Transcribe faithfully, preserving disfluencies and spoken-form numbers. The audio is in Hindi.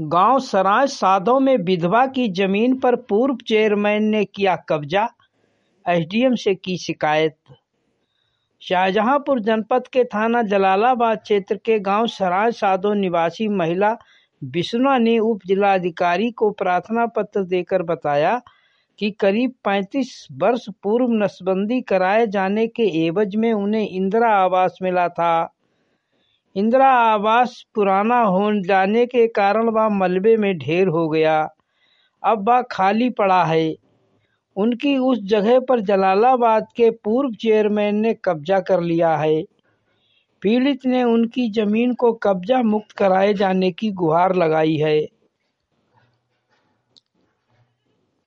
गांव सराय साधो में विधवा की जमीन पर पूर्व चेयरमैन ने किया कब्जा, एसडीएम से की शिकायत। शाहजहांपुर जनपद के थाना जलालाबाद क्षेत्र के गांव सराय साधो निवासी महिला विष्णु ने उप जिलाधिकारी को प्रार्थना पत्र देकर बताया कि करीब पैंतीस वर्ष पूर्व नसबंदी कराए जाने के एवज में उन्हें इंदिरा आवास मिला था। इंदिरा आवास पुराना हो जाने के कारण वह मलबे में ढेर हो गया। अब वह खाली पड़ा है। उनकी उस जगह पर जलालाबाद के पूर्व चेयरमैन ने कब्जा कर लिया है। पीड़ित ने उनकी जमीन को कब्जा मुक्त कराए जाने की गुहार लगाई है।